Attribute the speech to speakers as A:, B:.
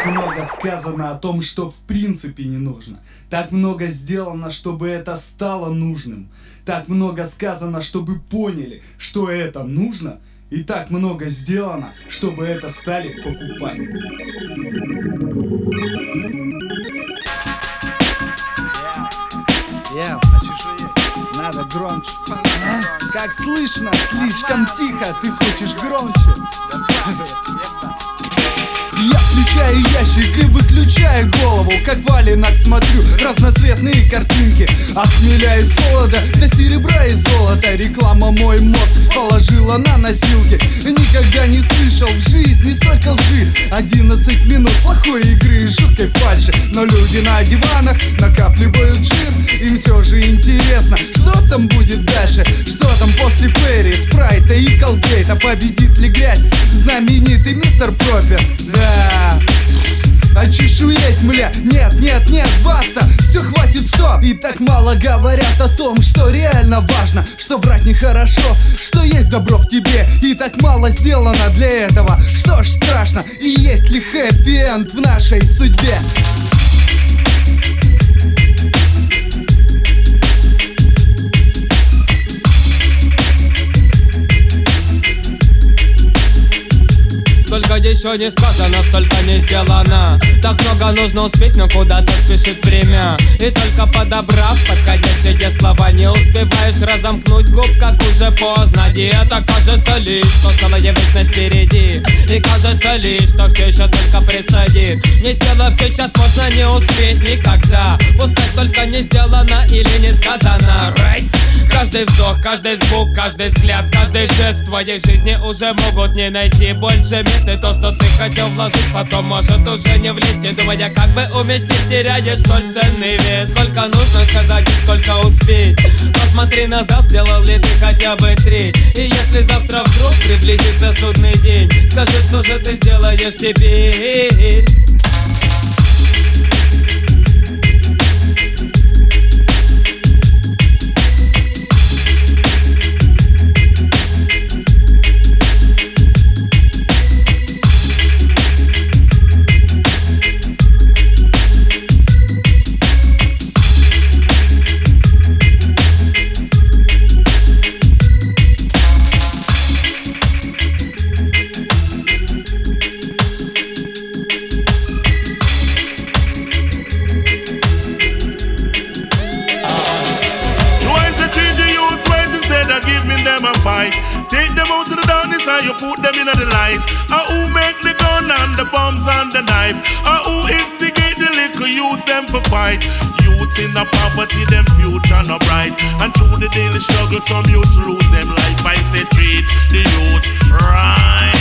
A: Так много сказано о том, что в принципе не нужно. Так много сделано, чтобы это стало нужным. Так много сказано, чтобы поняли, что это нужно. И так много сделано, чтобы это стали покупать. Надо громче. Как слышно, слишком тихо. Ты хочешь громче? Я включаю ящик и выключаю голову. Как валенок смотрю разноцветные картинки. От хмеля и солода до серебра и золота. Реклама мой мозг положила на носилки. Никогда не слышал в жизни столько лжи. 11 минут плохой игры и жуткой фальши. Но люди на диванах накапливают жир. Им все же интересно, что там будет дальше. Что там после Ферри, Спрайта и Колгейта. Победит ли грязь знаменитый мистер Пропер? Да, очешуеть, мля, нет, нет, нет, баста, все, хватит, стоп. И так мало говорят о том, что реально важно. Что врать нехорошо, что есть добро в тебе. И так мало сделано для этого. Что ж страшно, и есть ли хэппи-энд в нашей судьбе?
B: Сколько еще не сказано, столько не сделано. Так много нужно успеть, но куда-то спешит время. И только подобрав подходящие слова, не успеваешь разомкнуть губ, как уже поздно. И это кажется лишь, что целая вечность впереди. И кажется лишь, что все еще только предстоит. Не сделав сейчас, можно не успеть никогда. Пускай только не сделано или не сказано, right? Каждый вздох, каждый звук, каждый взгляд, каждый жест в твоей жизни уже могут не найти больше мест. И то, что ты хотел вложить, потом может уже не влезть. И думая, как бы уместить, теряешь столь ценный вес. Сколько нужно сказать и сколько успеть. Посмотри назад, сделал ли ты хотя бы треть. И если завтра вдруг приблизится судный день, скажи, что же ты сделаешь теперь.
C: Take them out to the darkness and you put them in the light. Who make the gun and the bombs and the knife? Who instigate the liquor, use them for fight? Youth in the poverty, them future no bright. And through the daily struggle, some youth lose them life. I say treat the youth right.